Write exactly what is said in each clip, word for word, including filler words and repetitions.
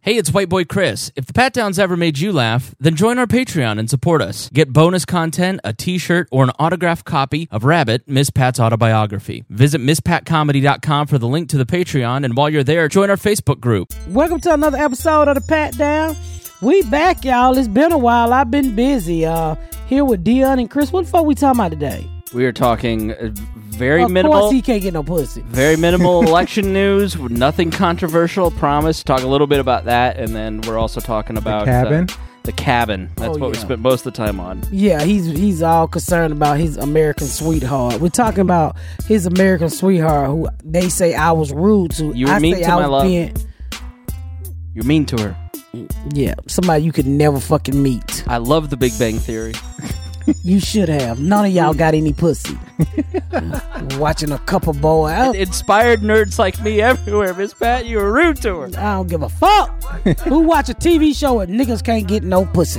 Hey, it's White Boy Chris. If the Pat Downs ever made you laugh, then join our Patreon and support us. Get bonus content, a t-shirt, or an autographed copy of Rabbit, Miss Pat's autobiography. Visit miss pat comedy dot com for the link to the Patreon, and while you're there, join our Facebook group. Welcome to another episode of the Pat Down. We back, y'all. It's been a while. I've been busy. Uh, here with Dion and Chris. What the fuck we talking about today? We are talking uh, very of minimal. Of course he can't get no pussy. Very minimal election news. Nothing controversial. Promise. Talk a little bit about that, and then we're also talking about the cabin. Uh, the cabin. That's oh, what yeah. we spent most of the time on. Yeah, he's he's all concerned about his American sweetheart. We're talking about his American sweetheart, who they say I was rude to. You were I mean say to I my was love. Being, You're mean to her. Yeah, somebody you could never fucking meet. I love The Big Bang Theory. You should have. None of y'all got any pussy. Watching a couple boy. I It inspired nerds like me everywhere, Miss Pat. You were rude to her. I don't give a fuck. Who watch a T V show where niggas can't get no pussy?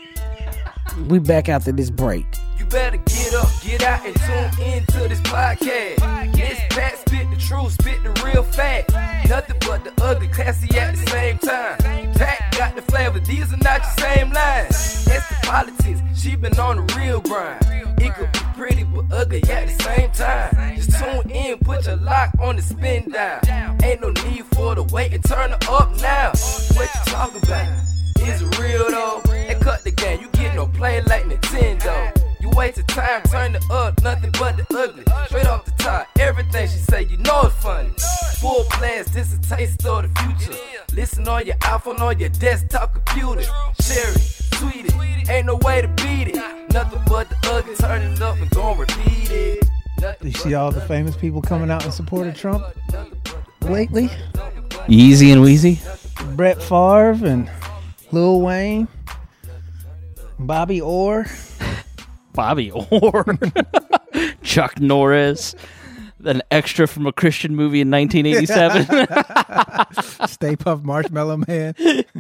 We back after this break. You better get up, get out, and tune into this podcast. This Pat spit the truth, spit the real fact. Nothing but the ugly, classy at the same time. Pat got the flavor, these are not your same lines. That's the politics, she been on the real grind. It could be pretty but ugly at the same time. Just tune in, put your lock on the spin down. Ain't no need for the wait and turn it up now. What you talking about? Is it real though? And cut the game, you get no play like Nintendo. You wasted time, turn it up, nothing but the ugly. Straight off the top, everything she say, you know it's funny. Full blast, this a taste of the future. Listen on your iPhone, on your desktop computer. Share it, tweet it, ain't no way to beat it. Nothing but the ugly, turn it up and gon' repeat it. You see all the famous people coming out in support of Trump lately? Yeezy and Weezy. Brett Favre and Lil Wayne, Bobby Orr. Bobby Orr. Chuck Norris. An extra from a Christian movie in nineteen eighty-seven. Stay Puft Marshmallow Man.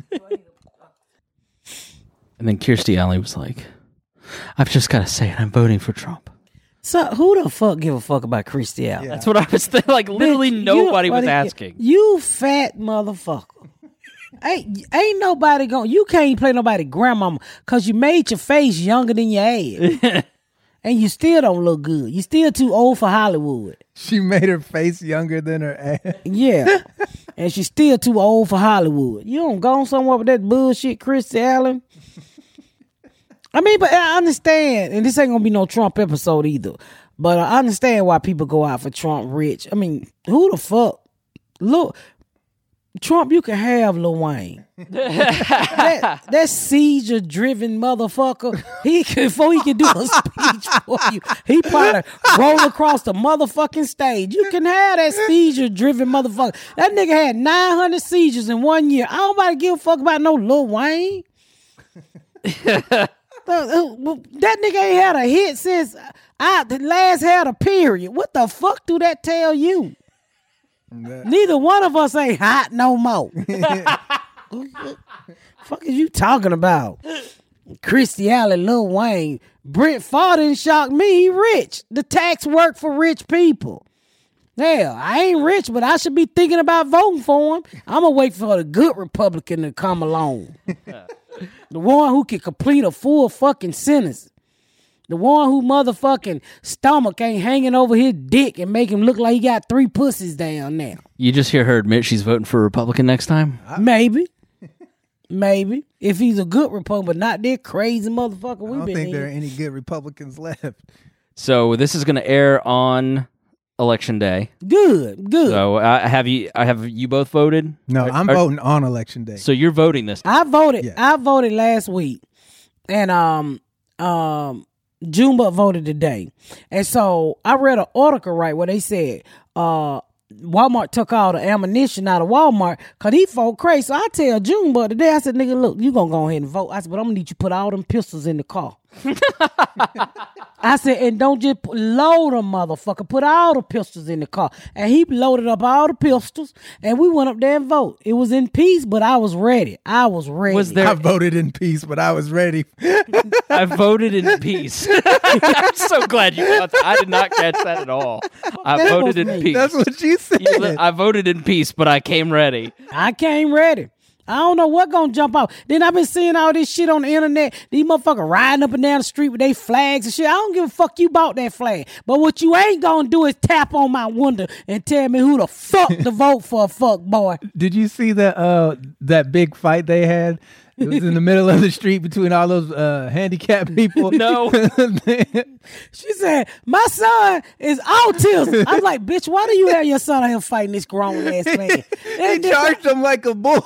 And then Kirstie Alley was like, I've just got to say it, I'm voting for Trump. So who the fuck give a fuck about Kirstie Alley? Yeah. That's what I was thinking. Like, literally Bitch, nobody you- was buddy, asking. You fat motherfucker. ain't, ain't nobody going, you can't play nobody grandmama because you made your face younger than your ass. And you still don't look good. You still too old for Hollywood. She made her face younger than her ass. Yeah. And she's still too old for Hollywood. You don't go somewhere with that bullshit, Kirstie Alley. I mean, but I understand, and this ain't gonna be no Trump episode either, but I understand why people go out for Trump rich. I mean, who the fuck? Look, Trump, you can have Lil Wayne. that, that seizure-driven motherfucker, he can, before he can do a speech for you, he probably roll across the motherfucking stage. You can have that seizure-driven motherfucker. That nigga had nine hundred seizures in one year. I don't nobody give a fuck about no Lil Wayne. That nigga ain't had a hit since I the last had a period. What the fuck do that tell you? That. Neither one of us ain't hot no more. Fuck is you talking about? Kirstie Alley, Lil Wayne, Brent Favre didn't shock me. He rich. The tax work for rich people. Hell, I ain't rich, but I should be thinking about voting for him. I'm gonna wait for the good Republican to come along. The one who can complete a full fucking sentence. The one who motherfucking stomach ain't hanging over his dick and make him look like he got three pussies down there. You just hear her admit she's voting for a Republican next time? Maybe. Maybe. If he's a good Republican, but not that crazy motherfucker we I don't been think in. there are any good Republicans left. So this is going to air on Election Day. Good, good. So uh, have you I have you both voted? No, Are- I'm are- voting on Election Day. So you're voting this time. I voted. Yeah. I voted last week, and um um Junebug voted today, and so I read an article right where they said uh Walmart took all the ammunition out of Walmart because he vote crazy. So I tell Junebug today, I said, nigga, look, you gonna go ahead and vote. I said, but I'm gonna need you to put all them pistols in the car. I said, and don't just put- load them, motherfucker. Put all the pistols in the car. And he loaded up all the pistols, and we went up there and vote. It was in peace, but I was ready. I was ready. Was there- I voted in peace, but I was ready. I voted in peace. I'm so glad you got that. I did not catch that at all. I That voted was in me. peace. That's what you said. You li- I voted in peace, but I came ready. I came ready. I don't know what gonna jump out. Then I've been seeing all this shit on the internet. These motherfuckers riding up and down the street with their flags and shit. I don't give a fuck you bought that flag. But what you ain't gonna do is tap on my window and tell me who the fuck to vote for, fuck boy. Did you see that uh that big fight they had? It was in the middle of the street between all those uh, handicapped people. No. She said, my son is autism. I was like, bitch, why do you have your son out here fighting this grown ass man? They charged him like a bull.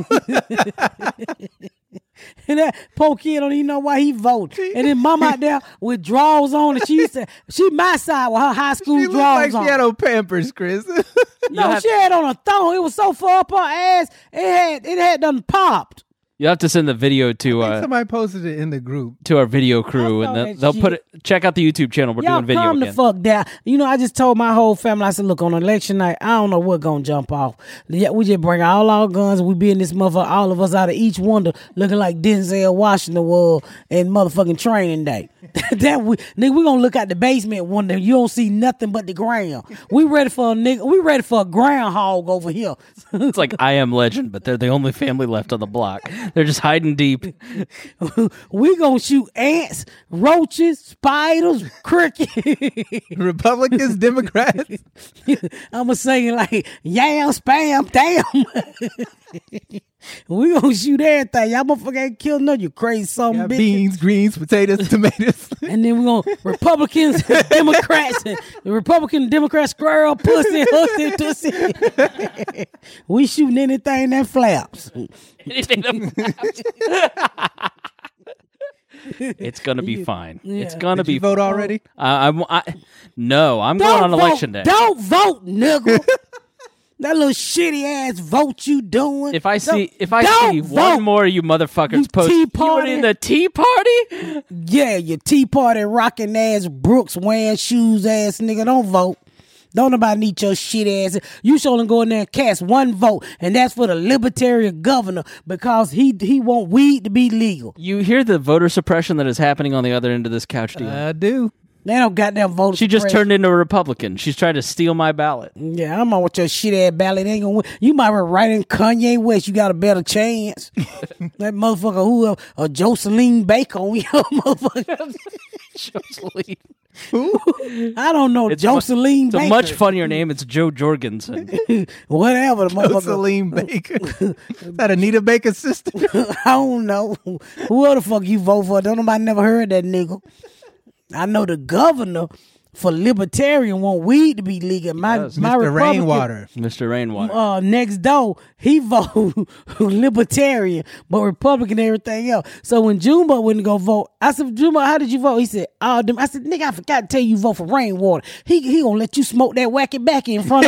And that poor kid don't even know why he voted. And then mom out there with drawers on, and she said she my side with her high school She looked drawers like on. she had on Pampers, Chris. No, have- she had on a thong. It was so far up her ass, it had it had done popped. You have to send the video to uh, Somebody posted it in the group. to our video crew, I and saw they'll, that they'll shit. put it. Check out the YouTube channel. We're Y'all doing video calm again. the fuck down. You know, I just told my whole family, I said, look, on election night, I don't know what gonna jump off. Yeah, we just bring all our guns, we be in this motherfucker, all of us out of each window, looking like Denzel Washington was in motherfucking Training Day. that we, nigga, we gonna look out the basement window. You don't see nothing but the ground. We ready for a nigga. We ready for a groundhog over here. It's like I Am Legend, but they're the only family left on the block. They're just hiding deep. We gonna shoot ants, roaches, spiders, crickets. Republicans, Democrats. I'ma say it like yam, spam, damn. We gonna shoot everything. Y'all motherfucker ain't kill none. You crazy son of a Got bitch. beans, greens, potatoes, tomatoes. And then we gonna Republicans, Democrats, and the Republican Democrats square up, pussy, hussy, tussy. We shooting anything that flaps. Anything that- It's gonna be fine. It's gonna Did be you vote fine. already? I, I, I, no, I'm Don't going on vote, election day. Don't vote, nigga. That little shitty ass vote you doing. If I see, Don't- if I don't see vote. one more of you motherfuckers You post, Tea you were Party. in the Tea Party. Yeah, your Tea Party rocking ass, Brooks wearing shoes ass nigga. Don't vote. Don't nobody need your shit ass. You should only go in there and cast one vote, and that's for the libertarian governor because he he want weed to be legal. You hear the voter suppression that is happening on the other end of this couch, do you? I do. They don't goddamn vote. She just turned into a Republican. She's trying to steal my ballot. Yeah, I'm on with your shit ass ballot. They ain't gonna win. You might be right in Kanye West. You got a better chance. That motherfucker who uh, a Jocelyn Baker on your motherfucker. Jocelyn. I don't know It's Jocelyn It's a Baker. much funnier name. It's Joe Jorgensen. Whatever the motherfucker. Jocelyn Baker. Is that Anita Baker's sister? I don't know. Who the fuck you vote for? Don't nobody never heard that nigga. I know the governor for libertarian want weed to be legal. My Yes. my Mister Republican, Rainwater. Mister Rainwater. uh, next door, he vote libertarian, but Republican and everything else. So when Jumbo wouldn't go vote, I said, Jumbo, how did you vote? He said, oh, them. I said, nigga, I forgot to tell you, you vote for Rainwater. He he gonna let you smoke that wacky back in front of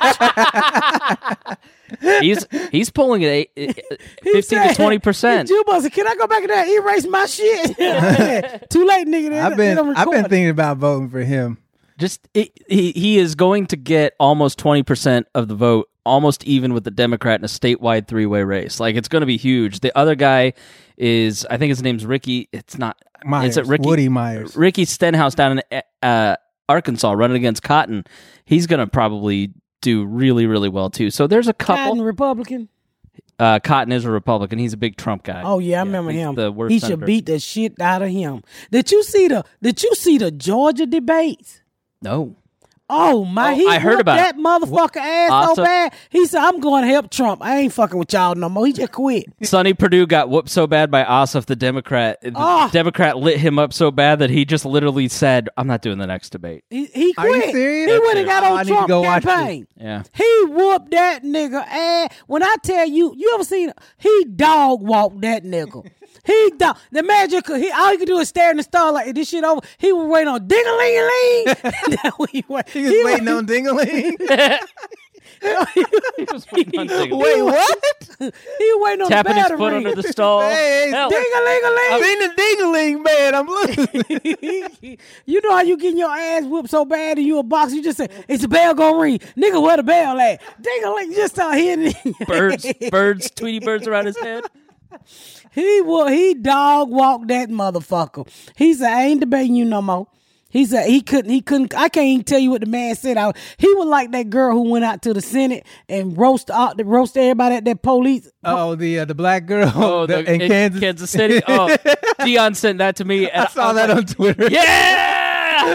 the church. he's he's pulling it He fifteen said- to twenty percent. Jumbo said, can I go back in there and erase my shit? Too late, nigga. They- I've they been don't I've been record. thinking about voting for him. Just it, he he is going to get almost twenty percent of the vote, almost even with the Democrat in a statewide three way race. Like it's going to be huge. The other guy is, I think his name's Ricky. It's not. Myers, Is it Ricky? Woody Myers. Ricky Stenhouse down in uh, Arkansas running against Cotton. He's going to probably do really really well too. So there's a couple. Cotton Republican. Uh, Cotton is a Republican. He's a big Trump guy. Oh yeah, I remember he's him. The worst he senator. should beat the shit out of him. Did you see the? Did you see the Georgia debates? No. Oh my! Oh, he I heard whooped about that it. motherfucker ass Awesome. so bad. He said, "I'm going to help Trump. I ain't fucking with y'all no more." He just quit. Sonny Perdue got whooped so bad by Ossoff, the Democrat. The Oh. Democrat lit him up so bad that he just literally said, I'm not doing the next debate. He, he Are you quit. serious? He went and got Oh, I on need to Trump go watch campaign. Yeah. He whooped that nigga ass. When I tell you, you ever seen? He dog walked that nigga. He dog. The magic. He all he could do is stare in the star like this shit over. He was waiting on ding a ling a ling. He was waiting on Ding-a-ling. He was waiting on Ding-a-ling. Wait, what? He was waiting on Tapping the his battery. foot under the stall. Hey, Hell, Ding a ling a ling. I'm in the Ding-a-ling, man. I'm looking. You know how you getting your ass whooped so bad and you a boxer, you just say, it's a bell gonna ring. Nigga, where the bell at? Ding a ling, just start hitting it. birds, birds, Tweety birds around his head. He will, he dog walked that motherfucker. He said, I ain't debating you no more. He said he couldn't, he couldn't, I can't even tell you what the man said. I, he was like that girl who went out to the Senate and roast out, roast everybody at that police. Oh, the uh, the black girl Oh, the, the, in, in Kansas. Kansas City. Oh, Dion sent that to me. And I saw was that like, on Twitter. Yeah.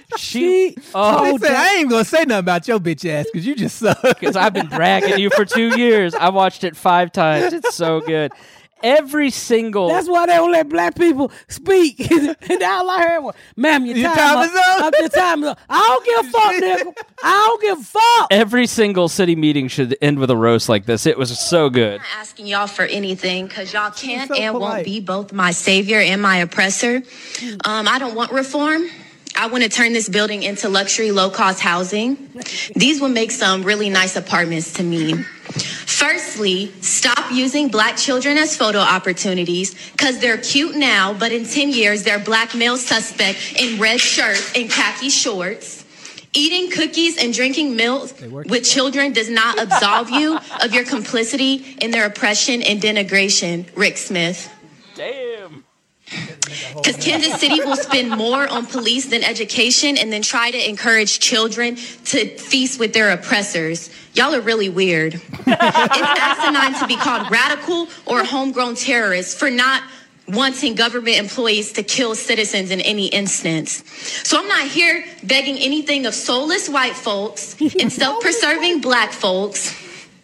She. Oh, Oh, I, said, I ain't gonna say nothing about your bitch ass because you just suck. because I've been dragging you for two years. I watched it five times. It's so good. Every single. That's why they don't let black people speak. And all I heard was, ma'am, your, Your time, time is up. up. Your time is up. I don't give a fuck, nigga. I don't give a fuck. Every single city meeting should end with a roast like this. It was so good. I'm not asking y'all for anything because y'all can't so and polite. won't be both my savior and my oppressor. Um, I don't want reform. I want to turn this building into luxury, low-cost housing. These will make some really nice apartments to me. Firstly, stop using black children as photo opportunities because they're cute now, but in ten years, they're black male suspect in red shirts and khaki shorts. Eating cookies and drinking milk with children does not absolve you of your complicity in their oppression and denigration, Rick Smith. Damn. Because Kansas City will spend more on police than education and then try to encourage children to feast with their oppressors. Y'all are really weird. It's asinine to be called radical or homegrown terrorists for not wanting government employees to kill citizens in any instance. So I'm not here begging anything of soulless white folks and self-preserving black folks.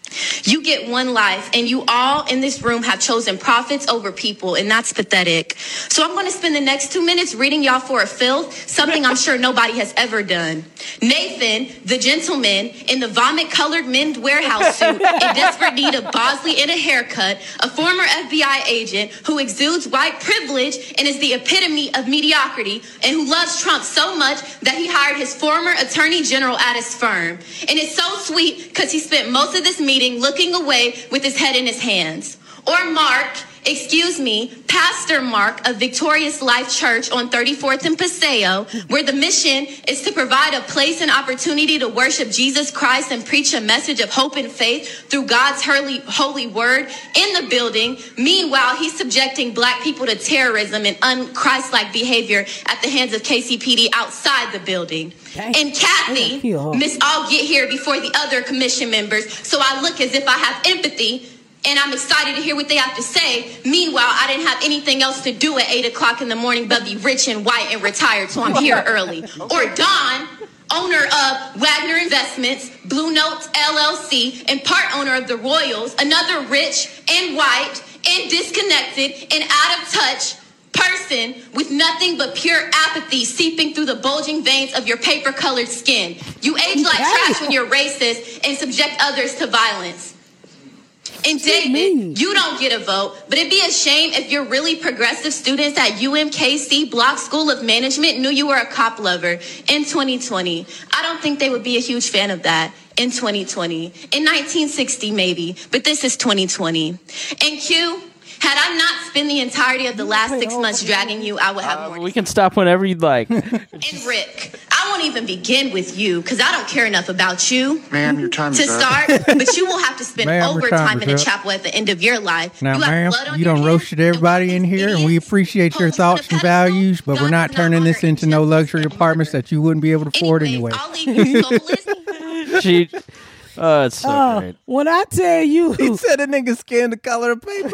You get one life, and you all in this room have chosen profits over people, and that's pathetic. So I'm going to spend the next two minutes reading y'all for a filth, something I'm sure nobody has ever done. Nathan, the gentleman in the vomit-colored men's warehouse suit in desperate need of Bosley and a haircut, a former F B I agent who exudes white privilege and is the epitome of mediocrity, and who loves Trump so much that he hired his former attorney general at his firm. And it's so sweet because he spent most of this meeting looking away with his head in his hands. Or Mark, excuse me, Pastor Mark of Victorious Life Church on thirty-fourth and Paseo, where the mission is to provide a place and opportunity to worship Jesus Christ and preach a message of hope and faith through God's holy, holy word in the building. Meanwhile, he's subjecting black people to terrorism and un-Christ-like behavior at the hands of K C P D outside the building. And Kathy, Miss, I'll get here before the other commission members, so I look as if I have empathy, and I'm excited to hear what they have to say. Meanwhile, I didn't have anything else to do at eight o'clock in the morning but be rich and white and retired, so I'm here early. Or Don, owner of Wagner Investments, Blue Notes L L C, and part owner of the Royals, another rich and white and disconnected and out of touch person with nothing but pure apathy seeping through the bulging veins of your paper-colored skin. You age like trash when you're racist and subject others to violence. And David, you don't get a vote, but it'd be a shame if your really progressive students at U M K C Block School of Management knew you were a cop lover in twenty twenty. I don't think they would be a huge fan of that in twenty twenty. In nineteen sixty, maybe, but this is twenty twenty. And Q, had I not spent the entirety of the last six months dragging you, I would have Uh, more. we can stop whenever you'd like. And Rick, I won't even begin with you because I don't care enough about you Ma'am, your time to is up. start, but you will have to spend Ma'am, your time overtime is in a up. chapel at the end of your life. Now, you have ma'am, blood on you your done hands, roasted and everybody what in these here, and we idiots appreciate your hold thoughts to and the pedestal, values, but we're God not does turning this honor into no each luxury and every apartments that you wouldn't be able to afford Anyways, anyway. I'll leave you soulless. She, oh, it's so Uh, great. when I tell you, He said a nigga scanned the color of paper.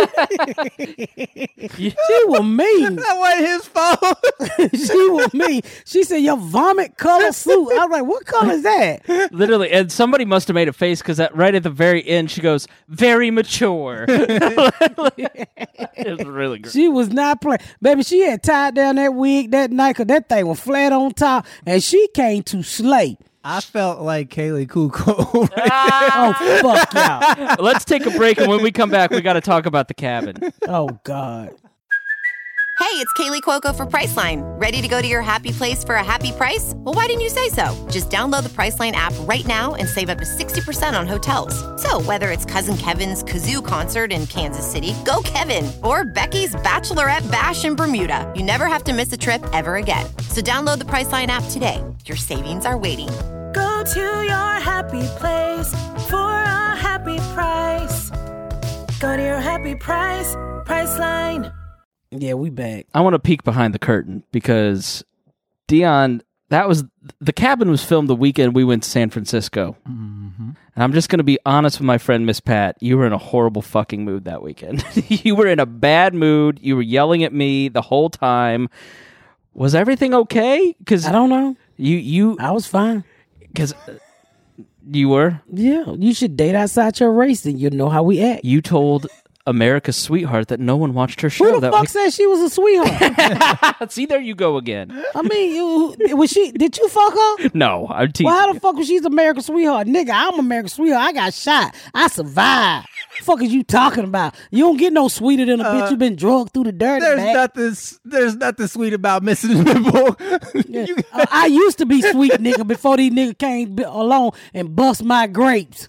she was mean. That wasn't his fault. She was mean. She said, your vomit color suit. I was like, what color is that? Literally, and somebody must have made a face because right at the very end, she goes, "Very mature." It was really great. She was not playing. Baby, she had tied down that wig that night because that thing was flat on top, and she came to slay. I felt like Kaylee Kuko. Oh, fuck y'all. Let's take a break, and when we come back, we got to talk about the cabin. Oh, God. Hey, it's Kaylee Cuoco for Priceline. Ready to go to your happy place for a happy price? Well, why didn't you say so? Just download the Priceline app right now and save up to sixty percent on hotels. So whether it's Cousin Kevin's Kazoo Concert in Kansas City, go Kevin, or Becky's Bachelorette Bash in Bermuda, you never have to miss a trip ever again. So download the Priceline app today. Your savings are waiting. Go to your happy place for a happy price. Go to your happy price, Priceline. Yeah, we back. I want to peek behind the curtain because Dion, that was The Cabin was filmed the weekend we went to San Francisco. Mm-hmm. And I'm just going to be honest with my friend Miss Pat. You were in a horrible fucking mood that weekend. You were in a bad mood. You were yelling at me the whole time. Was everything okay? Because I don't know. You, you, I was fine. Because you were? Yeah. You should date outside your race and you'll know how we act. You told America's Sweetheart that no one watched her show. Who the that fuck week. said she was a sweetheart? See, there you go again. I mean, you, was she? Did you fuck her? No, I'm teasing. Well, how the you. fuck was she's American Sweetheart? Nigga, I'm American Sweetheart. I got shot. I survived. The fuck is you talking about? You don't get no sweeter than a uh, bitch you been drugged through the dirt. There's back. nothing. There's nothing sweet about missing a nipple. Yeah. uh, I used to be sweet, nigga, before these niggas came along and bust my grapes.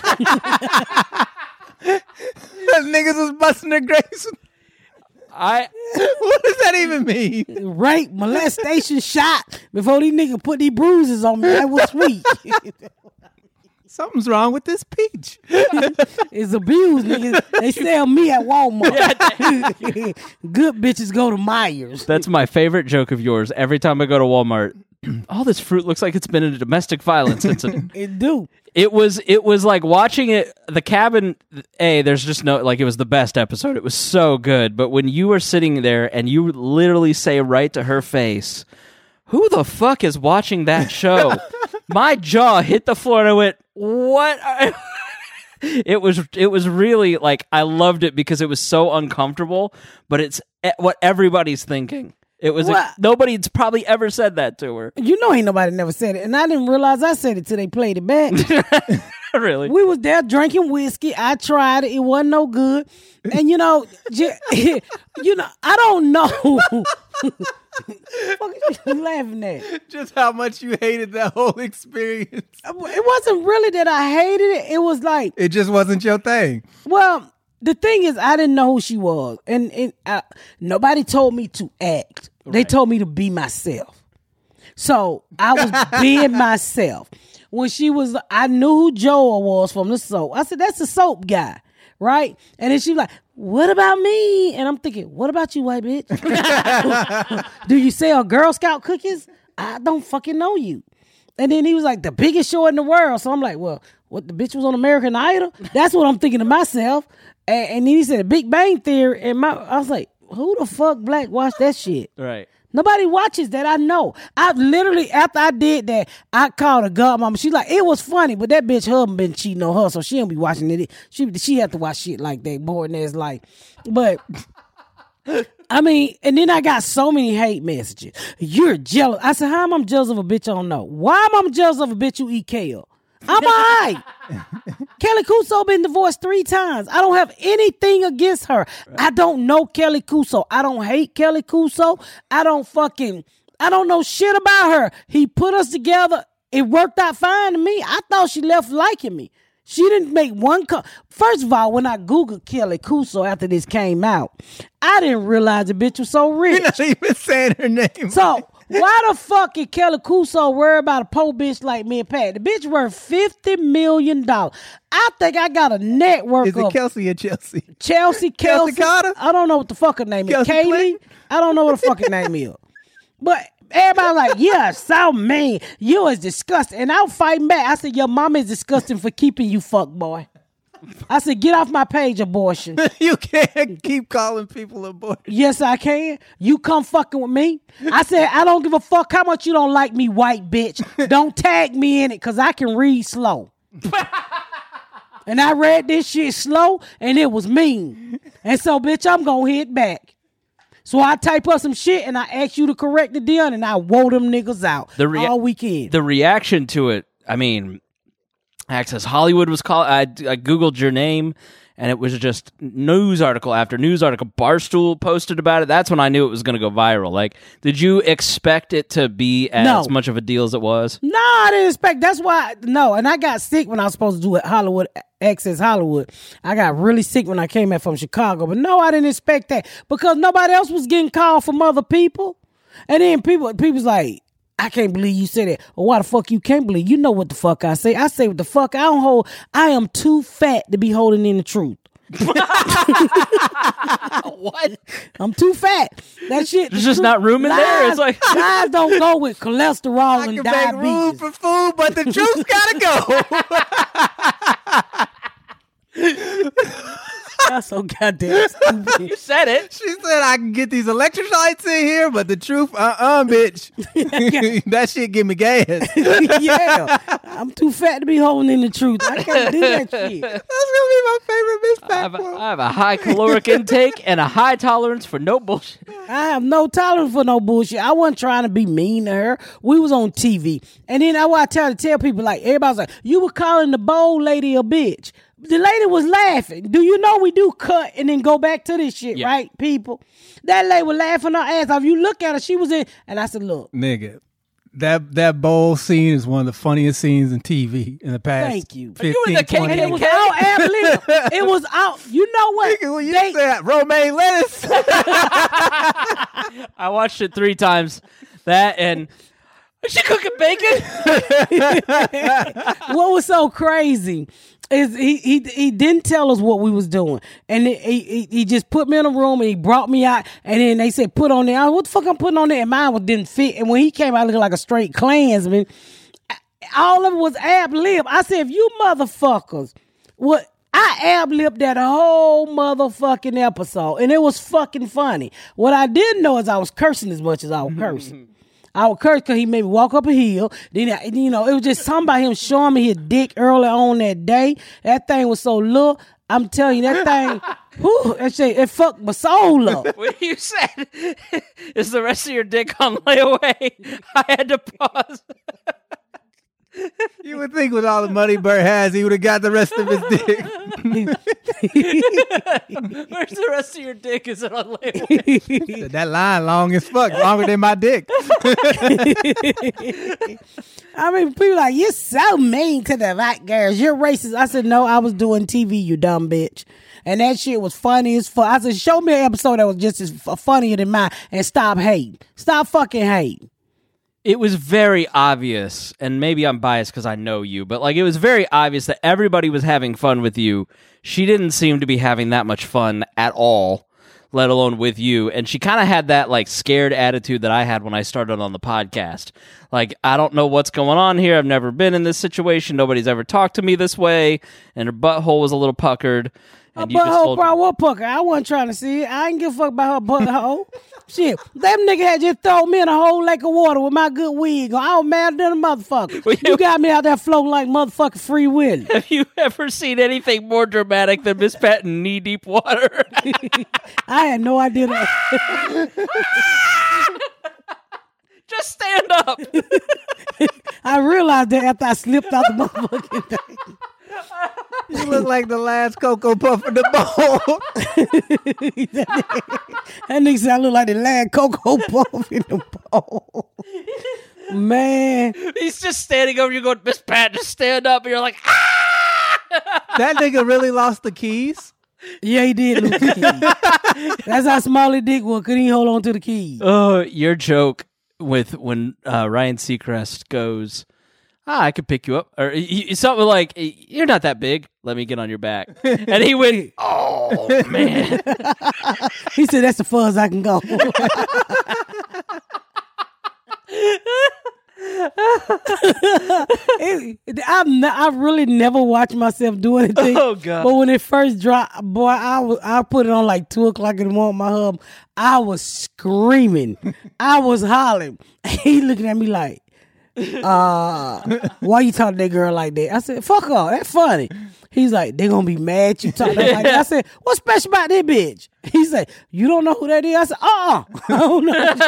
Niggas was busting their grapes. I. What does that even mean? Rape, molestation, shot. Before these niggas put these bruises on me, that was sweet. Something's wrong with this peach. It's abused, niggas. They sell me at Walmart. Good bitches go to Myers. That's my favorite joke of yours. Every time I go to Walmart, all this fruit looks like it's been in a domestic violence incident. It do. It was it was like watching it. The Cabin. A, there's just no like it was the best episode. It was so good. But when you were sitting there and you literally say right to her face, "Who the fuck is watching that show?" My jaw hit the floor and I went, "What?" It was it was really like I loved it because it was so uncomfortable. But it's what everybody's thinking. It was well, a, nobody's probably ever said that to her. You know, ain't nobody never said it, and I didn't realize I said it till they played it back. Really? We was there drinking whiskey. I tried it; it wasn't no good. And you know, j- you know, I don't know. What are you laughing at? Just how much you hated that whole experience. It wasn't really that I hated it. It was like it just wasn't your thing. Well. The thing is, I didn't know who she was, and, and I, nobody told me to act. Right. They told me to be myself. So I was being myself. When she was, I knew who Joel was from the soap. I said, that's the soap guy, right? And then she was like, what about me? And I'm thinking, what about you, white bitch? Do you sell Girl Scout cookies? I don't fucking know you. And then he was like, the biggest show in the world. So I'm like, well, what, the bitch was on American Idol? That's what I'm thinking to myself. And, and then he said, Big Bang Theory. And my, I was like, who the fuck black watch that shit? Right. Nobody watches that. I know. I literally, after I did that, I called a godmama. She's like, it was funny, but that bitch husband been cheating on her, so she don't be watching it. She she have to watch shit like that, boring ass life. But I mean, and then I got so many hate messages. You're jealous. I said, how am I jealous of a bitch I don't know? Why am I jealous of a bitch who eat kale? I'm all right. Kelly Kuso been divorced three times. I don't have anything against her. Right. I don't know Kelly Kuso. I don't hate Kelly Kuso. I don't fucking, I don't know shit about her. He put us together. It worked out fine to me. I thought she left liking me. She didn't make one co- First of all, when I Googled Kelly Kuso after this came out, I didn't realize the bitch was so rich. You're not even saying her name. So, why the fuck is Kelly Kuso worried about a poor bitch like me and Pat? The bitch worth fifty million dollars. I think I got a network is of... Is it Kelsey or Chelsea? Chelsea, Kelsey. Kelsey Carter? I don't know what the fuck her name Kelsey is. Kaylee? Clinton? I don't know what the fuck her name is. But... everybody like, yeah, so mean. You is disgusting. And I'm fighting back. I said, your mama is disgusting for keeping you fuck boy. I said, get off my page, abortion. You can't keep calling people abortion. Yes, I can. You come fucking with me. I said, I don't give a fuck how much you don't like me, white bitch. Don't tag me in it because I can read slow. And I read this shit slow and it was mean. And so, bitch, I'm going to hit back. So I type up some shit and I ask you to correct the deal and I wore them niggas out the rea- all weekend. The reaction to it, I mean, Access Hollywood was called. I, I Googled your name and it was just news article after news article. Barstool posted about it. That's when I knew it was going to go viral. Like, did you expect it to be as no. much of a deal as it was? No, I didn't expect. That's why, no. And I got sick when I was supposed to do it Hollywood, Access Hollywood. I got really sick when I came back from Chicago. But no, I didn't expect that because nobody else was getting called from other people. And then people, people's like, I can't believe you said it. Or why the fuck you can't believe? You know what the fuck I say. I say what the fuck I don't hold. I am too fat to be holding in the truth. What? I'm too fat. That shit. There's the just truth- not room in there? lies- It's like- lies don't go with cholesterol I and can make room diabetes. for food, but the juice gotta go. That's so goddamn stupid. You said it. She said I can get these electrolytes in here, but the truth, uh-uh, bitch. That shit give me gas. Yeah, I'm too fat to be holding in the truth. I can't do that shit. That's gonna be my favorite Miss I Pat have, a, quote. I have a high caloric intake and a high tolerance for no bullshit. I have no tolerance for no bullshit. I wasn't trying to be mean to her. We was on T V, and then I was trying to tell people like everybody's like, you were calling the bold lady a bitch. The lady was laughing. Do you know we do cut and then go back to this shit, Yeah. right, people? That lady was laughing her ass off. You look at her, she was in, and I said, look, Nigga, that that bowl scene is one of the funniest scenes in T V in the past. Thank you. Are you in the fifteen, K and K it was K? all ad lib. It was out. You know what? Nigga, when you They- said romaine lettuce. I watched it three times. That and is she cooking bacon? what was so crazy is he he he didn't tell us what we was doing, and he he, he just put me in a room and he brought me out, and then they said put on there. I said, what the fuck I'm putting on there? And mine was, didn't fit, and when he came out looking like a straight Klansman, all of it was ab lib. I said, if you motherfuckers, what? I ab libbed that whole motherfucking episode, and it was fucking funny. What I didn't know is I was cursing as much as I was cursing. I would curse because he made me walk up a hill. Then, I, you know, it was just something about him showing me his dick early on that day. That thing was so little. I'm telling you, that thing, whew, that shit, it fucked my soul up. When you said, is the rest of your dick on layaway? I had to pause. You would think with all the money Bert has, he would have got the rest of his dick. Where's the rest of your dick? Is it on layaway? That line long as fuck, longer than my dick. I mean, people like, you're so mean to the white girls. You're racist. I said, no, I was doing T V, you dumb bitch. And that shit was funny as fuck. I said, show me an episode that was just as f- funnier than mine and stop hating. Stop fucking hating. It was very obvious, and maybe I'm biased because I know you, but like it was very obvious that everybody was having fun with you. She didn't seem to be having that much fun at all, let alone with you. And she kind of had that like scared attitude that I had when I started on the podcast. Like, I don't know what's going on here. I've never been in this situation. Nobody's ever talked to me this way. And her butthole was a little puckered. Her And you just butthole told probably was pucker. I wasn't trying to see it. I didn't give a fuck about her butthole. Shit, that nigga had just thrown me in a whole lake of water with my good wig on. I was mad than a motherfucker. Well, you- You got me out there floating like motherfucking Free Willy. Have you ever seen anything more dramatic than Miss Pat in knee-deep water? I had no idea that. Just stand up. I realized that after I slipped out the motherfucking thing. You look like the last Cocoa Puff in the bowl. That nigga said I look like the last Cocoa Puff in the bowl. Man. He's just standing over you going, Miss Pat, just stand up. And you're like, ah! That nigga really lost the keys. Yeah, he did lose the keys. That's how small his dick was. Couldn't he hold on to the keys? Oh, your joke with when uh, Ryan Seacrest goes, ah, I could pick you up. Or he, something like, you're not that big. Let me get on your back. And he went, oh, man. He said, that's the far as I can go. it, I've, n- I've really never watched myself do anything. Oh, God. But when it first dropped, boy, I, was, I put it on like two o'clock in the morning. My hub, I was screaming. I was hollering. He looking at me like, uh, why you talking to that girl like that? I said, fuck her. That's funny. He's like, they gonna be mad you talking like that. I said, what's special about that bitch? He said, you don't know who that is? I said, uh-uh. I don't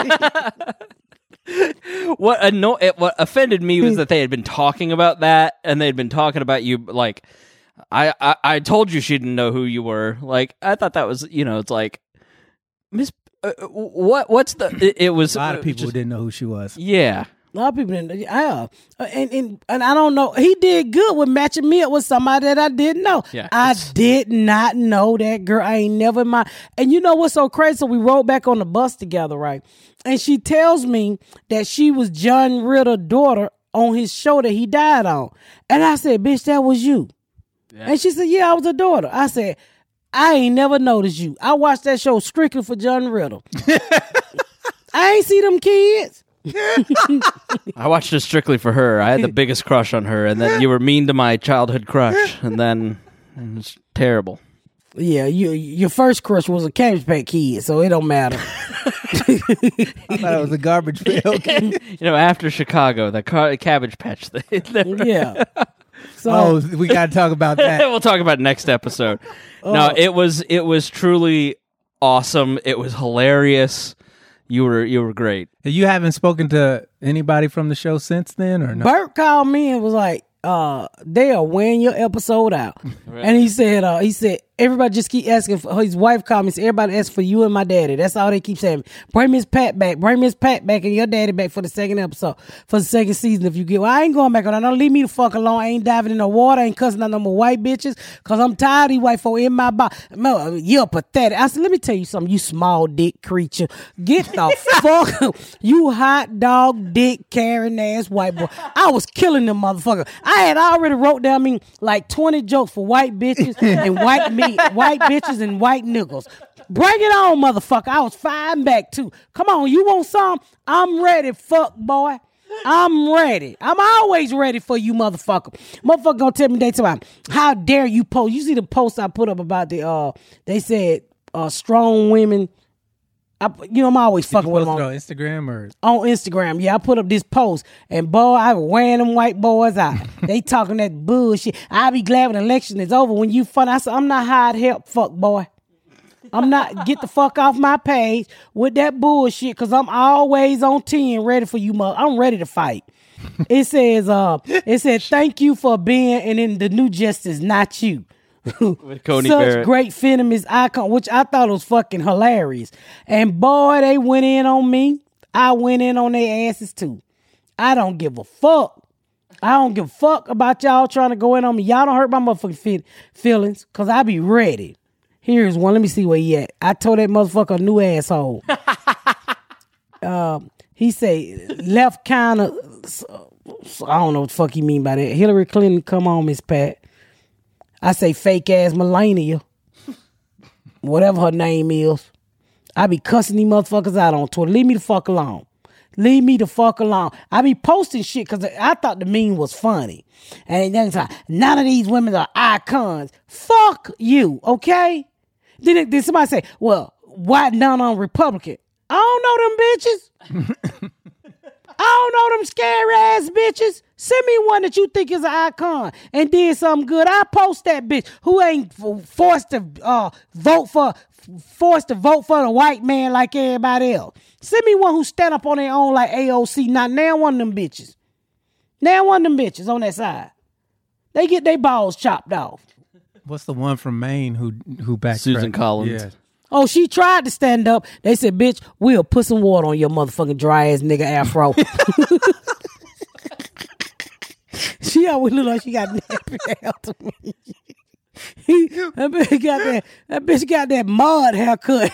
know. What anno- it, what offended me was that they had been talking about that, and they'd been talking about you. Like, I, I, I told you she didn't know who you were. Like, I thought that was, you know, it's like, Miss, uh, what, what's the? It, it was A lot of uh, people just- didn't know who she was. Yeah, A lot of people didn't. Yeah, and and and I don't know. He did good with matching me up with somebody that I didn't know. Yeah, I it's- did not know that girl. I ain't never mind. And you know what's so crazy? So we rode back on the bus together, right? And she tells me that she was John Ritter's daughter on his show that he died on. And I said, "Bitch, that was you." Yeah. And she said, "Yeah, I was a daughter." I said, I ain't never noticed you. I watched that show strictly for John Riddle. I ain't see them kids. I watched it strictly for her. I had the biggest crush on her, and then you were mean to my childhood crush, and then it was terrible. Yeah, you, your first crush was a Cabbage Patch Kid, so it don't matter. I thought it was a garbage pail. You know, after Chicago, the car- Cabbage Patch thing. Yeah. So, Oh, we got to talk about that. We'll talk about it next episode. No, it was it was truly awesome. It was hilarious. You were you were great. You haven't spoken to anybody from the show since then, or no? Bert called me and was like, uh, they are wearing your episode out. Right. And he said, uh, he said, everybody just keep asking for, his wife called me and said, everybody asks for you and my daddy. That's all they keep saying. Bring Miss Pat back. Bring Miss Pat back and your daddy back for the second episode, for the second season if you get. Well, I ain't going back on that. Don't leave me the fuck alone. I ain't diving in the water. I ain't cussing out no more white bitches because I'm tired of these white folk in my body. No, you're pathetic. I said, let me tell you something, you small dick creature. Get the fuck, you hot dog dick carrying ass white boy. I was killing them motherfuckers. I had already wrote down, I mean, like twenty jokes for white bitches and white me, white bitches and white niggas. Bring it on, motherfucker. I was fighting back too. Come on, you want some? I'm ready, fuck boy. I'm ready. I'm always ready for you, motherfucker. Motherfucker gonna tell me they talking about, how dare you post? You see the post I put up about the uh they said uh strong women. I, you know, I'm always Did fucking you with post them on, it on Instagram or on Instagram. Yeah, I put up this post, and boy, I was wearing them white boys out. They talking that bullshit. I'll be glad when the election is over. When you fun, I said, I'm not hired help, fuck boy. I'm not, get the fuck off my page with that bullshit, because I'm always on ten, ready for you, mother. I'm ready to fight. It says, uh, it said, thank you for being, and then the new justice, not you. With Coney Such Barrett. great feminist icon, which I thought was fucking hilarious. And boy, they went in on me. I went in on their asses too. I don't give a fuck. I don't give a fuck about y'all trying to go in on me. Y'all don't hurt my motherfucking fe- feelings, because I be ready. Here's one. Let me see where he at. I told that motherfucker a new asshole. um, he say left kind of. I don't know what the fuck he mean by that. Hillary Clinton, come on, Miss Pat. I say fake ass Melania, whatever her name is. I be cussing these motherfuckers out on Twitter. Leave me the fuck alone. Leave me the fuck alone. I be posting shit because I thought the meme was funny. And then it's like, none of these women are icons. Fuck you, okay? Then, then somebody say, well, why none on Republican? I don't know them bitches. I don't know them scary ass bitches. Send me one that you think is an icon and did something good. I post that bitch who ain't forced to uh, vote for, forced to vote for the white man like everybody else. Send me one who stand up on their own like A O C. Not now one of them bitches. Now one of them bitches on that side. They get their balls chopped off. what's the one from Maine who who backtracked? Susan Collins. Yeah. Oh, she tried to stand up. They said, bitch, we'll put some water on your motherfucking dry ass nigga afro. She always look like she got nappy hair to me. He, that bitch got that. That bitch got that mud haircut.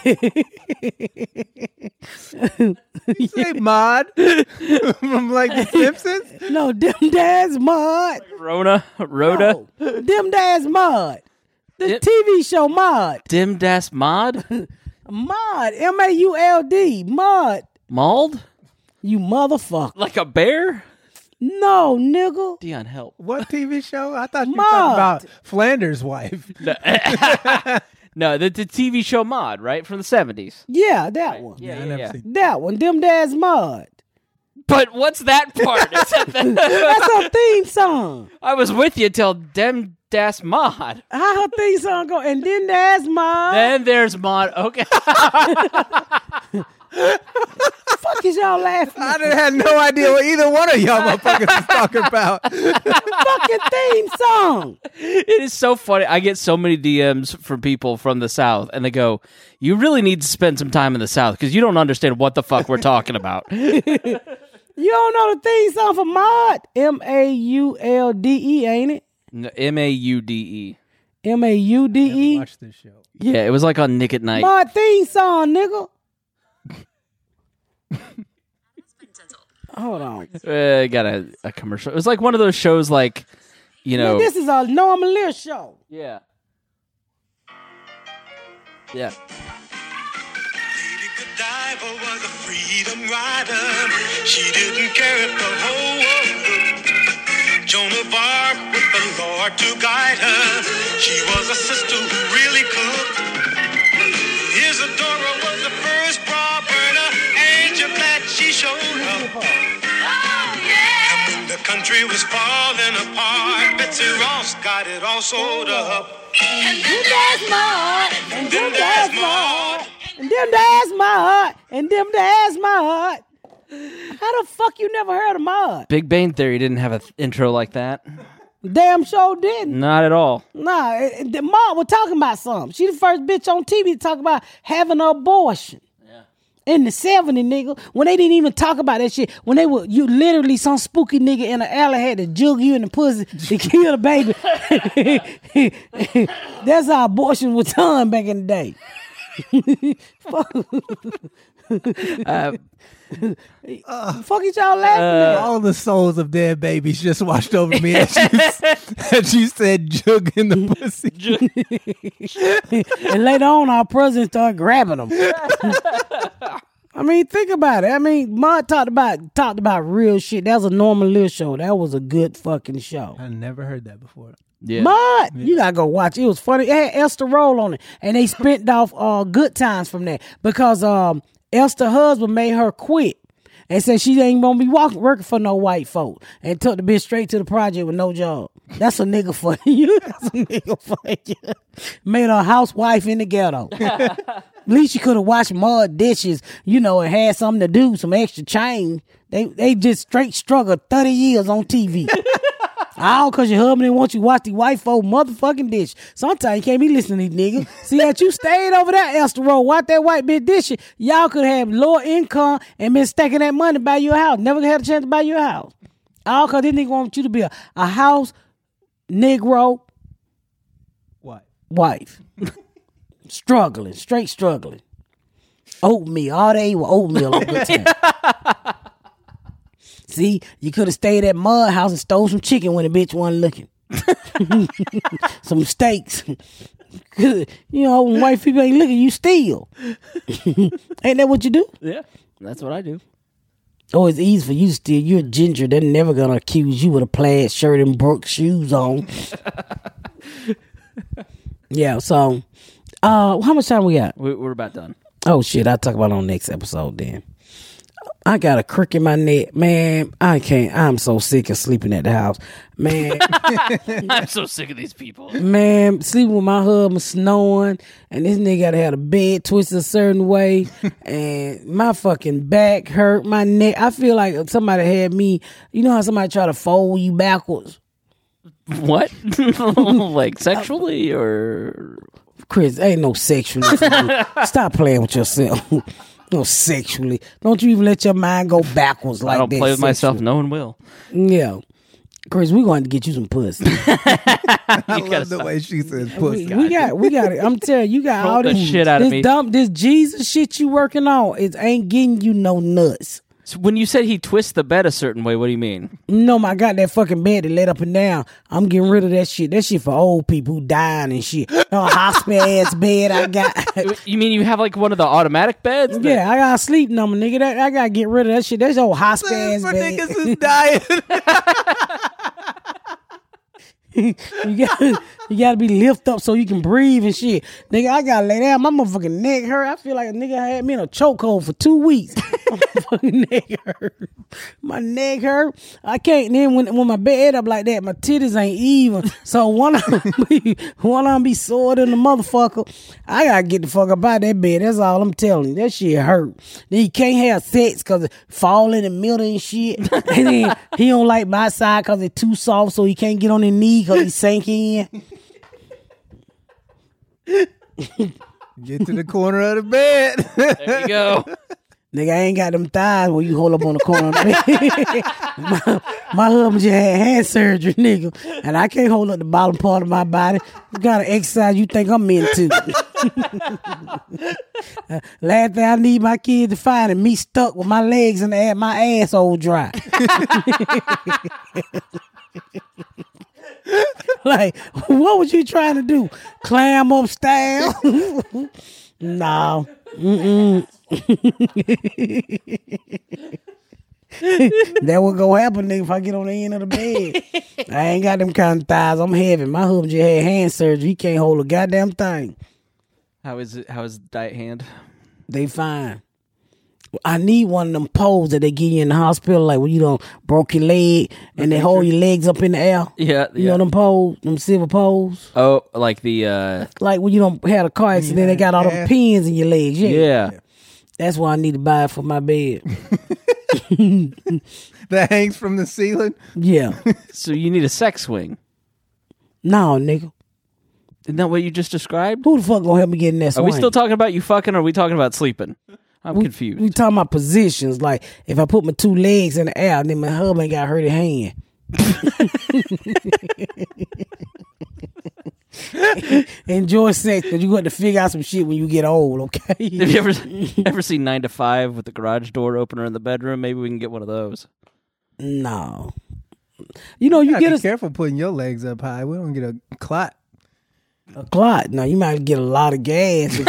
You say Maude from like The Simpsons? No, them dad's mud. Rona, Rhoda, No, them dad's mud. The Yep. T V show Mud. Dim Das Mod, Mud. M A U L D. Mud. Mauled, You motherfucker. like a bear. No, nigga. Dion, help. What T V show? I thought you were Maude. talking about Flanders' wife. No, the, the T V show Mod, right, from the seventies. Yeah, that one. Yeah, I yeah, never yeah. seen. That one. Them dad's mud. But what's that part? Is that the- That's her theme song. I was with you till Dem Das Mod. How her theme song go? And then there's mud. Then there's Mod. Okay. Fuck is y'all laughing I at? didn't had no idea what either one of y'all motherfuckers was talking about. Fucking theme song. It is so funny. I get so many D Ms from people from the South, and they go, "You really need to spend some time in the South because you don't understand what the fuck we're talking about." You don't know the theme song for Mud? M A U L D E, ain't it? M A U D E. M A U D E. Watch this show. Yeah, it was like on Nick at Night. Mud theme song, nigga. Hold on. Uh, got a, a commercial. It was like one of those shows, like, you know. Man, this is a Norman Lear show. Yeah. Yeah. Lady Godiva was a freedom rider. She didn't care if the whole world looked. Joan of Arc with the Lord to guide her. She was a sister who really cooked. Isadora was the first bra burner. Angel that she showed up. Oh, yeah. And when the country was falling apart, Betsy Ross got it all sold up. And them that's my heart. And them that's my heart. And them that's my heart. And them that's my heart. How the fuck you never heard of Maude? Big Bang Theory didn't have an th- intro like that. Damn sure didn't. Not at all. Nah, it, it, Maude was talking about something. She the first bitch on T V to talk about having an abortion. Yeah. In the seventies, nigga, when they didn't even talk about that shit. When they were, you literally, some spooky nigga in the alley had to jug you in the pussy to kill the baby. That's how abortion was done back in the day. uh, uh, fuck each y'all laughing uh, at? All the souls of dead babies just washed over me as you, as you said jug in the pussy. And later on, our president started grabbing them. I mean, think about it. I mean, Maude talked about talked about real shit. That was a Norman Lear show. That was a good fucking show. I never heard that before. Yeah. Maude, yeah. You gotta go watch it. It was funny. It had Esther Roll on it, and they spent off uh, good times from that because um, Esther's husband made her quit and said she ain't gonna be walking, working for no white folk, and took the bitch straight to the project with no job. That's a nigga for you. That's a nigga for you. Made her a housewife in the ghetto. At least she could have washed mud dishes, you know, and had something to do, some extra change. They they just straight struggled thirty years on T V. All because your husband didn't want you to watch the white folk motherfucking dish. Sometimes you can't be listening to these niggas. See that you stayed over there, Esther Roll, watch that white bitch dishing. Y'all could have lower income and been stacking that money to buy you a house. Never had a chance to buy you a house. All because this nigga want you to be a, a house Negro What? wife. Struggling, straight struggling. Oatmeal, all day with oatmeal on good time. See, you could have stayed at Mud House and stole some chicken when the bitch wasn't looking. Some steaks. You know, when white people ain't looking, you steal. Ain't that what you do? Yeah, that's what I do. Oh, it's easy for you to steal. You're a ginger. They're never going to accuse you with a plaid shirt and Brooke shoes on. Yeah, so, uh, how much time we got? We, we're about done. Oh, shit. I'll talk about it on next episode then. I got a crick in my neck. Man, I can't. I'm so sick of sleeping at the house. Man. I'm so sick of these people. Man, sleeping with my husband snoring, and this nigga gotta have the bed twisted a certain way, and my fucking back hurt, my neck. I feel like somebody had me, you know how somebody try to fold you backwards? What? Like sexually or? Chris, ain't no sexually. Stop playing with yourself. No, sexually. Don't you even let your mind go backwards like that. I don't that play with sexually. myself. No one will. Yeah. Chris, we're going to get you some pussy. I love the way she says pussy. We, we got, we got it. I'm telling you, you got all the this shit out this of me. dumb, this Jesus shit you working on. It ain't getting you no nuts. So when you said he twists the bed a certain way, what do you mean? No, I got that fucking bed that laid up and down. I'm getting rid of that shit. That shit for old people who dying and shit. No hospital ass bed I got. You mean you have like one of the automatic beds? That- Yeah, I got a sleep number, nigga. That, I gotta get rid of that shit. That's old hospital ass For bed. niggas is dying. you gotta, you gotta be lift up so you can breathe and shit. Nigga, I gotta lay down. My motherfucking neck hurt. I feel like a nigga had me in a chokehold for two weeks. My motherfucking neck hurt. My neck hurt. I can't. Then when when my bed up like that, my titties ain't even. So one of them be, one of them be sore than the motherfucker. I gotta get the fuck up out of that bed. That's all I'm telling you. That shit hurt. Then you can't have sex because it fall in the middle and shit. And then he don't like my side because it's too soft, so he can't get on his knee because he sank in. Get to the corner of the bed. There you go. Nigga, I ain't got them thighs where you hold up on the corner of the bed. my, my husband just had hand surgery, nigga. And I can't hold up the bottom part of my body. What kind of exercise you think I'm into? uh, last thing I need my kids to find is me stuck with my legs in the air, my asshole dry. Like, what was you trying to do? Climb up stairs? No. Mm-mm. That what gonna happen, nigga, if I get on the end of the bed. I ain't got them kind of thighs. I'm heavy. My husband just had hand surgery. He can't hold a goddamn thing. How is it? How is diet hand? They fine. I need one of them poles that they give you in the hospital, like when you don't broke your leg and they hold your legs up in the air. Yeah, you yeah. know them poles, them silver poles. Oh, like the uh, like when you don't had a car accident, Yeah, they got all yeah. them pins in your legs. Yeah. yeah. That's why I need to buy it for my bed. That hangs from the ceiling. Yeah. So you need a sex swing. No, nigga. Isn't that what you just described? Who the fuck gonna help me get in that Are swing? we still talking about you fucking, or are we talking about sleeping? I'm we, confused. We talking about positions. Like if I put my two legs in the air, then my husband got hurt his hand. Enjoy sex, because you got to figure out some shit when you get old. Okay. Have you ever ever seen Nine to Five with the garage door opener in the bedroom? Maybe we can get one of those. No. You know, you, You get be a, careful putting your legs up high. We don't get a clot. a clot. Now you might get a lot of gas. if you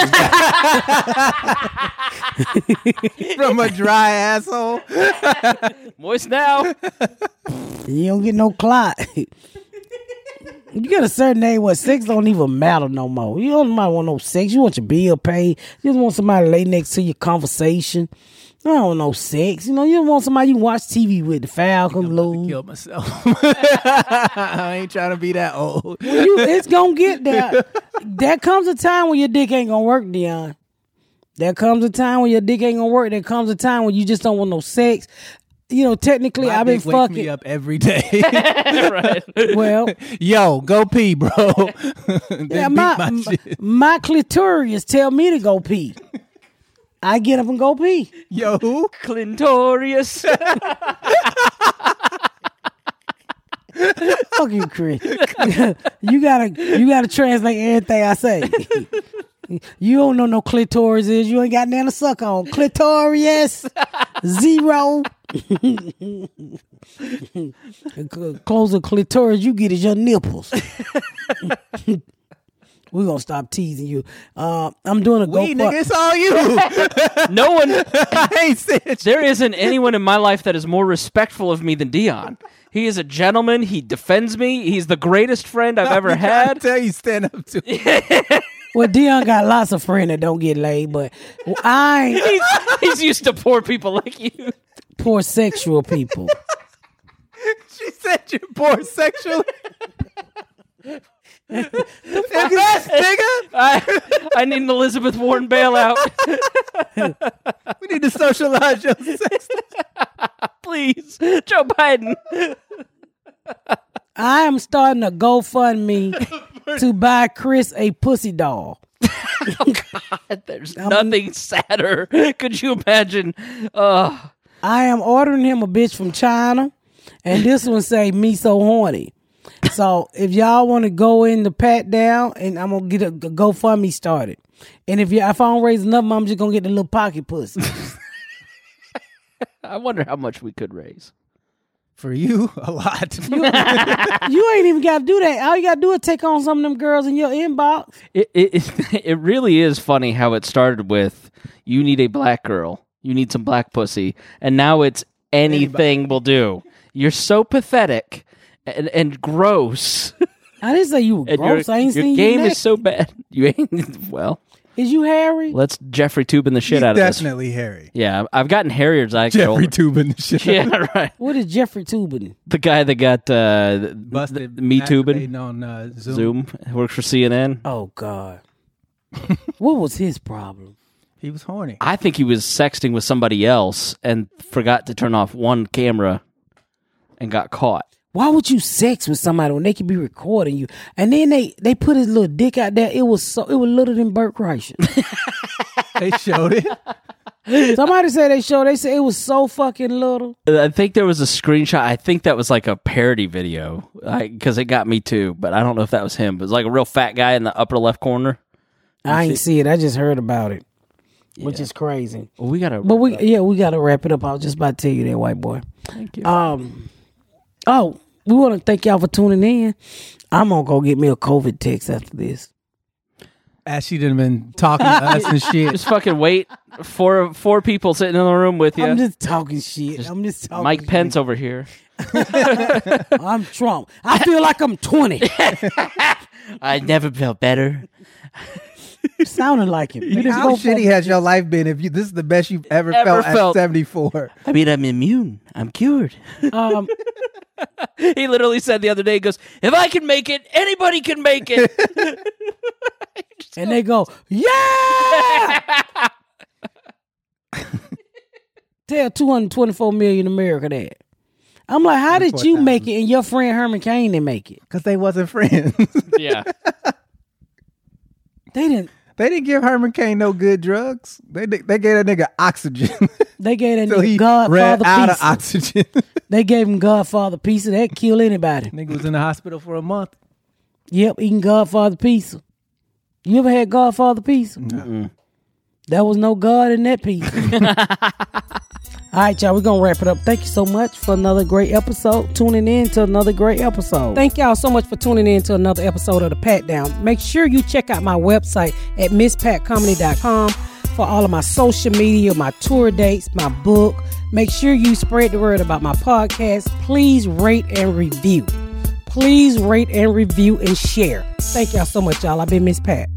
got- From a dry asshole. Moist now. You don't get no clot. You get a certain age where sex don't even matter no more. You don't want no sex. You want your bill paid. You just want somebody to lay next to your conversation. I don't want no sex. You know, you don't want somebody you watch T V with. The Falcon I'm about to Blue. kill myself. I ain't trying to be that old. When you, it's gonna get there. There comes a time when your dick ain't gonna work, Dion. There comes a time when your dick ain't gonna work. There comes a time when you just don't want no sex. You know, technically, My I've been dick wakes fucking. me up every day. Right. Well, Yo, go pee, bro. Then yeah, beat my my my, shit. my clitorius tell me to go pee. I get up and go pee. Yo, who? Clintorius. Fuck you, Chris. you gotta you gotta translate everything I say. You don't know no clitoris is. You ain't got nothing to suck on. Clitorius zero. Close the clitoris you get is your nipples. We're gonna stop teasing you. Uh, I'm doing a go we fuck. nigga, it's all you. No one. I ain't said shit. There isn't anyone in my life that is more respectful of me than Dion. He is a gentleman. He defends me. He's the greatest friend I've ever I'm trying to had. tell you, stand up to it. Well, Dion got lots of friends that don't get laid, but I ain't He's, he's used to poor people like you. poor sexual people. She said you're poor sexually. Invest, nigga. I, I need an Elizabeth Warren bailout. We need to socialize your sex. Please. Joe Biden. I am starting a GoFundMe to buy Chris a pussy doll. There's nothing sadder. Could you imagine? Uh, I am ordering him a bitch from China, and this one say me so horny. So if y'all want to go in the pat down, and I'm gonna get a GoFundMe started. And if you if I don't raise enough, I'm just gonna get the little pocket pussy. I wonder how much we could raise. For you, a lot. You ain't even got to do that. All you got to do is take on some of them girls in your inbox. It, it it really is funny how it started with you need a black girl, you need some black pussy, and now it's anything will do. You're so pathetic and, and gross. I didn't say you were And gross. your, I ain't your seen game you is so bad. You ain't well. Is you hairy? Let's Jeffrey Tubin the shit He's out of this. definitely hairy. Yeah, I've gotten Harriers. I Jeffrey Tubin the shit. Yeah, right. What is Jeffrey Tubin? The guy that got uh, Busted. the, Me Tubin. masturbating on uh, Zoom. Zoom works for C N N. Oh God. What was his problem? He was horny. I think he was sexting with somebody else and forgot to turn off one camera and got caught. Why would you sex with somebody when they could be recording you? And then they, they put his little dick out there. It was so it was little than Burt Kreischer. They showed it. Somebody said they showed. They said it was so fucking little. I think there was a screenshot. I think that was like a parody video because it got me too, but I don't know if that was him. But it was like a real fat guy in the upper left corner. I ain't see it. I just heard about it, which is crazy. Well, we gotta. But we yeah we got to wrap it up. I was just about to tell you that, white boy. Thank you. Um. Oh, we want to thank y'all for tuning in. I'm gonna go get me a COVID test after this. As she done been talking to us and shit. Just fucking wait. Four four people sitting in the room with you. I'm just talking shit. I'm just talking Mike shit. Pence over here. I'm Trump. I feel like I'm twenty. I never felt better. Sounding like him. You just How go shitty for- has your life been if you this is the best you've ever, Ever felt, felt. at seventy-four? I mean, I'm immune. I'm cured. Um, He literally said the other day, he goes, if I can make it, anybody can make it. and they go, yeah! Tell two hundred twenty-four million America that. I'm like, how did you make it and your friend Herman Cain didn't make it? Because they wasn't friends. Yeah. They didn't. They didn't give Herman Cain no good drugs. They they gave that nigga oxygen. They gave that So he nigga ran Godfather out of pizza. oxygen. They gave him Godfather pizza. That kill anybody. Nigga was in the hospital for a month. Yep, eating Godfather pizza. You ever had Godfather pizza? Mm-mm. There was no God in that pizza. All right, y'all, we're going to wrap it up. Thank you so much for another great episode. Tuning in to another great episode. Thank y'all so much for tuning in to another episode of The Pat Down. Make sure you check out my website at miss pat comedy dot com for all of my social media, my tour dates, my book. Make sure you spread the word about my podcast. Please rate and review. Please rate and review and share. Thank y'all so much, y'all. I've been Miss Pat.